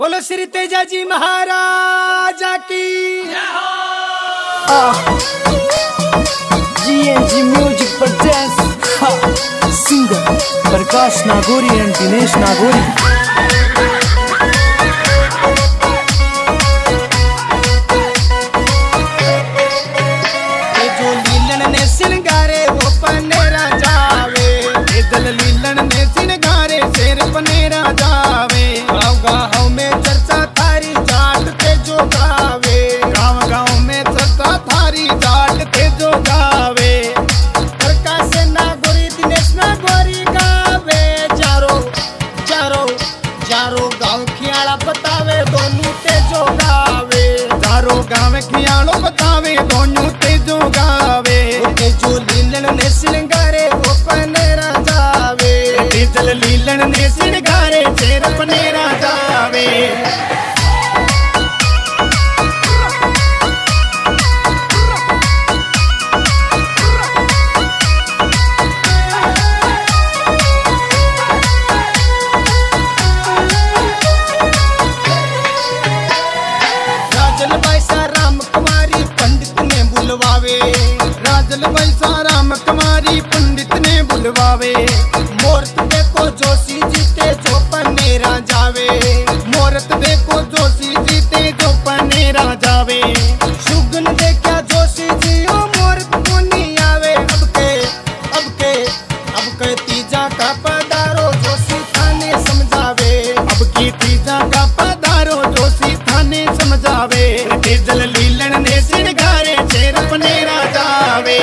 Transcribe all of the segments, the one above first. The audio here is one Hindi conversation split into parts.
बोलो श्री तेजा जी महाराजा की। GNG music presents singer Prakash Nagori and Dinesh Nagori. जो लीलन ने सिंगारे वो पनेरा जावे, दल लीलन ने सिंगारे शेर पनेरा जावे। गाँव गाँव में चर्चा थारी जाट के जो गावे, गाँव गाँव में चर्चा थारी जाट के जो गावे। प्रकाश नागोरी दिनेश नागोरी गावे, चारो चारो चारो गाँव खियाला बतावे दोनों ते जो गावे। चारो गाँव खियालो बतावे दोनों ते जो गावे। जो लीलन ने सिंगारे वो पनेरा जावे, जल लीलन ने सिंगारे शेर पनेरा जावे। राजल वैसा राम कुमारी पंडित ने बुलवावे, राजल वैसा राम कुमारी पंडित ने बुलवावे। मोरत देखो जोशी जीते जो पनेरा जावे, मोरत देखो जोशी जीते जो पनेरा जावे। सुगन देखा जोशी जी ओ मोरत को नहीं आवे। अब के तीजा का पधारो जोशी थाने समझावे, अब की तीजा का पधारो जोशी थाने समझावे। जल लीलन ने सिंगारे शेर पनेरा जावे।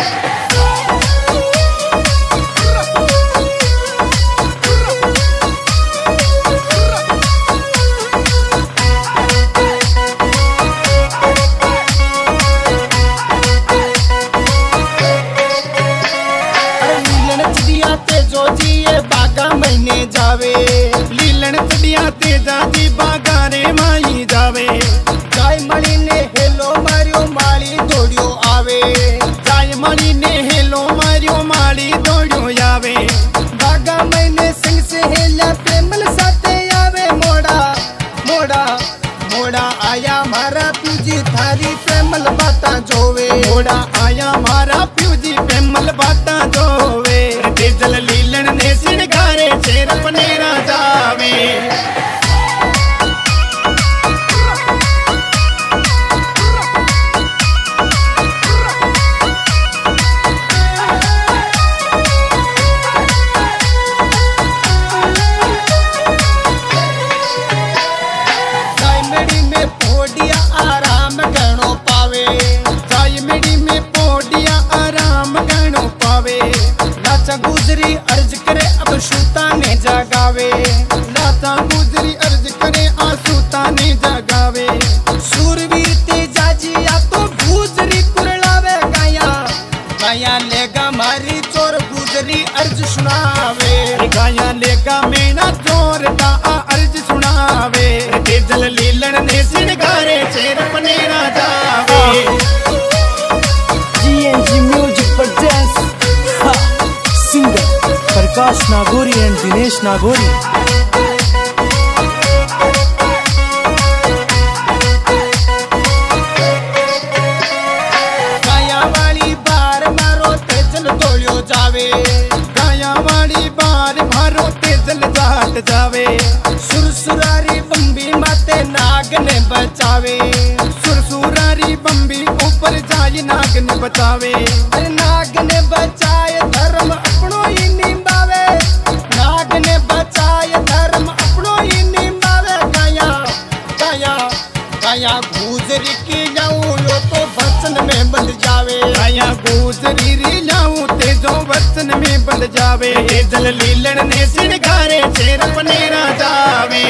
लीलन चिड़िया ते जो जिए बागा महीने जावे, लीलन चिड़िया ते जाती बागा रे माई जावे। जाय मणि ने हेलो मारियो माली दौड़ियो आवे, जाय मणि ने हेलो मारियो माली दौड़ियो आवे। बागा महीने सिंह से हेला प्रेमल साथे आवे। मोड़ा मोड़ा मोड़ा आया मारा प्यूजी थारी प्रेमल बाता जोवे, मोड़ा आया मारा प्यूजी प्रेमल बाता जोवे। जल लीलन ने सिंगारे शेर पनेरा जावे। जायमड़ी में पोडिया आराम गणो पावे, जायमड़ी में पोडिया आराम गणो पावे। लाचा गुजरी अर्ज करे अब सूता ने जगावे, लाचा गुजरी अर्ज करे आसूता ने जगावे। सूरवीर तेजाजी या तो गुजरी कुरलावे, गाया गाया लेगा मारी चोर गुजरी अर्ज सुनावे। गाया लेगा मेरा चोर का अर्ज सुनावे। जल लीलन ने सिंगारे शेर पनेरा जावे। GNG music presents singer Prakash Nagori and Dinesh Nagori. गाया वाली बार मारो तेजल तोड़ियो जावे, गाया वाली बार मारो तेजल जाट जावे। सुरसुरारी बम्बी माते नाग ने बचावे, सुरसुरारी बम्बी ऊपर जाए नाग ने बचावे। अरे नाग ने बचाए धर्म अपनो ही निभावे, नाग ने बचाए धर्म अपनो ही निभावे। गाया गाया गाया गुजरी की जाऊं यो तो वचन में बंध जावे, गाया गुजरी री जाऊं ते जो वचन में बंध जावे। जल लीलन ने सिंगारे शेर पनेरा जावे।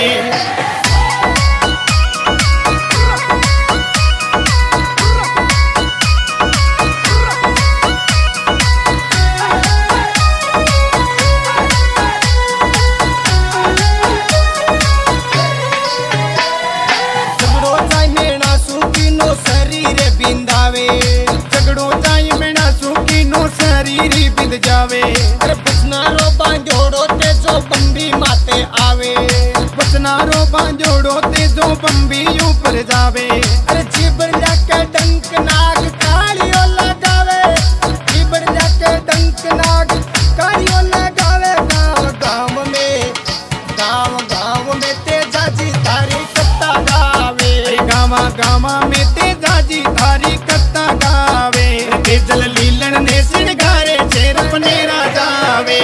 झगड़ो जाय मेरा सूखी नो शरीर बिंदावे, झगड़ो जाय मेरा सूखी नो शरीर बिंद जावे। अरे बचना रो बांधोड़ो ते जो बम्बी माते आवे, बचना चारों बांजोड़ो ते जो बम्बी ऊपर जावे। अरे चिबर जाके डंक नाग कालियो लगावे, चिबर जाके डंक नाग कालियो लगावे। गाँव में तेजाजी थारी कत्ता गावे, गाँव में तेजाजी थारी कत्ता गावे। तेजल लीलन ने सिंगारे शेर पनेरा जावे।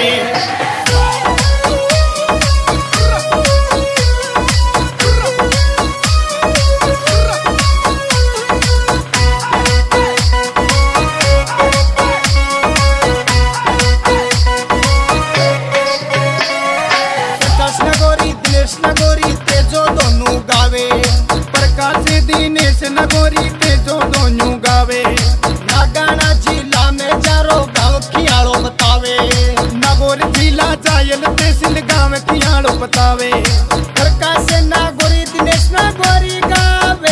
नगोरी तेजो दोनों गावे, प्रकाश दिनेश नगोरी तेजो दोनों गावे। नागाना जिला में चारो गाँव खियाड़ो बतावे, नगोर जिला चायल तहसील गाँव खियाड़ो बतावे। प्रकाश नागोरी दिनेश नगोरी गावे,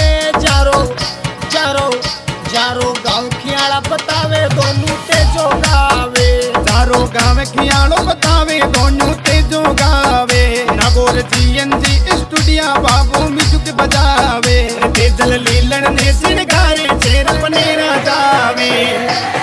चारो गाँव खियाड़ा बतावे, दोनों तेजो गावे। चारो गाँव खियाड़ो बतावे, दोनों तेजो गावे। नागौर जीएनजी स्टूडियो बाबू म्यूजिक बजावे। तेजल लीलन ने सिंगारे शेर पनेरा जावे।